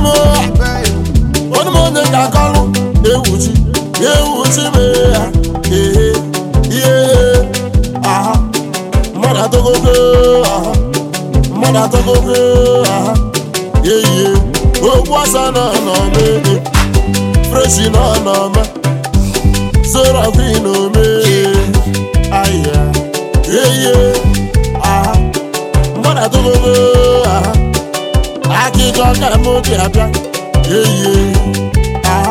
One more than I call me. Aha. Mother to go. Aha. Mother to go. Aha. Yeah. Oh, what's on me? Fresh in on me. So I feel me. Yeah. Aha. Mother to go. Aha. I can't talk about yeah. Aha.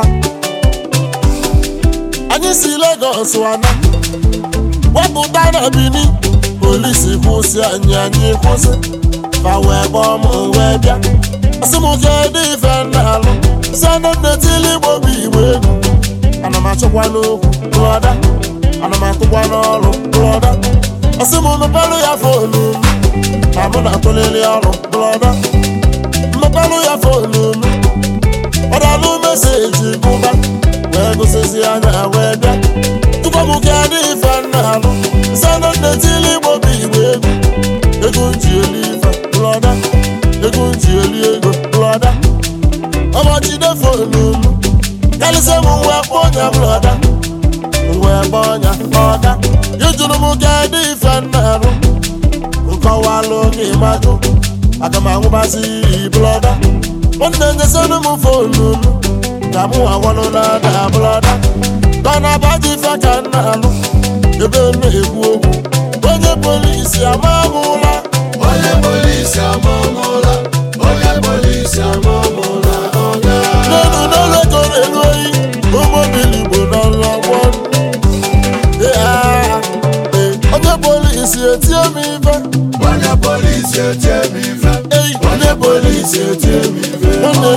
Anyị si Lagos wana wepụta na Bini polisi kwụsị anyị kwụsị fa wee gbọọ m wee bịa asị m kedụ ife na-alụ sị na tili Igbo bụ Igbo egwu ana m achọkwa n'okwu brọda ana m atụkwa n'ọrụ brọda asị m mepelụ ya fonu m na mụ na-atụlili ọrụ brọda mepelụ ya fonu m ọdalụ meseji bụba wee gụsịsị anya wee bịa tupu m kedụ ife na-alụ sị na tili Igbo bụ Igbo egwu ego nji eli ife brọda ego nji eli ego brọda ọmọchide fonu m kalịsị m wee kpọ ọnya brọda wee kpọ ọnya ọda ịjụrụ m kedụ ife na-alụ nkọwalụ gị majụ aga m anwụbazi brọda nwanne nyesịrị m fonu m ka mụ awalụ na-ada brọda gana baji ife ka m na-alụ ebe na-ekwu okwu onye polisi amamụla n'elu n'olekọrọ elu oyi ụmụbili Igbo n'ọlụ ọgbọ onye polisi etie m ife nwanne na onye polisi etie m ife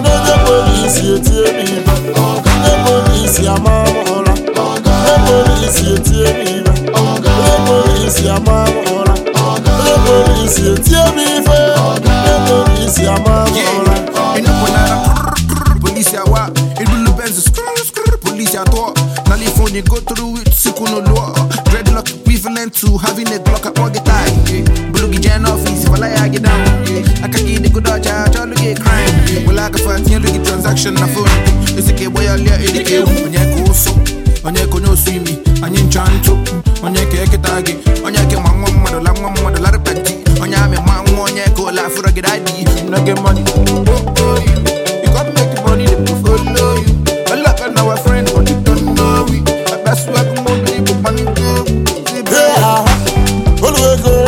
onye polisi amamụla onye polisi etie m ife onye polisi amamụla onye polisi etie m ife onye polisi amamụla police awa it will benz police ato California go through it sikuno law dreadlock equivalent to having a Glock at pocket tie bulugi jan office if I get down I can get the good dodge all get crime well I can find you look transaction na phone it's a boy all ya edike onye ko so onye ko no swimi onye nchanto onye ke eketagi onye ke manwa mmadu la repenti onye ame manwa onye ko la fura get ID no get money you got make money to follow you I like our friend but you don't know we that's why I'm going to be money yeah always go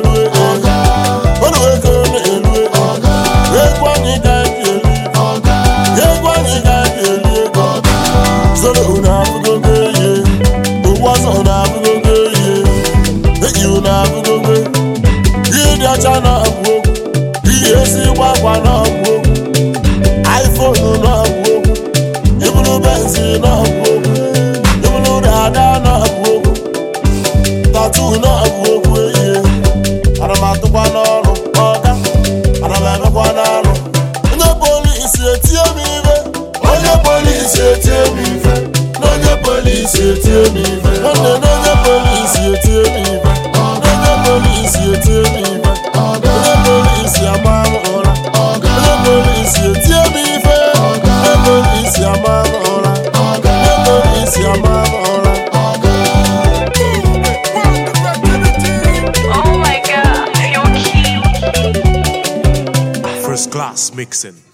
iPhone na agwụ ibulu benzi na agwụ ibulu dada na agwụ tattoo na agwụ ana m atụkwa n'ọrụ ọga ana m emekwa n'alụ onye polisi etie m ife onye polisi etie m ife onye polisi etie m ife onye polisi etie m ife onye polisi etie m ife onye polisi amamụla onye polisi etie m ife onye polisi amamụla onye polisi amamụla. Oh my God, you're cute. First class mixing.